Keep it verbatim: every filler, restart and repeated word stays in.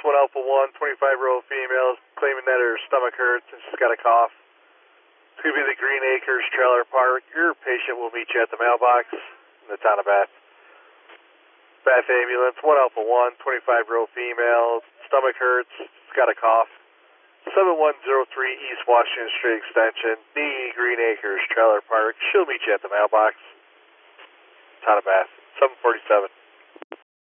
one Alpha one, twenty-five-year-old female, claiming that her stomach hurts and she's got a cough. It's going to be the Green Acres Trailer Park. Your patient will meet you at the mailbox in the town of Bath. Bath Ambulance, one Alpha one, twenty-five-year-old female, stomach hurts, she's got a cough. seven one zero three East Washington Street Extension, the Green Acres Trailer Park. She'll meet you at the mailbox. Town of Bath, seven forty-seven.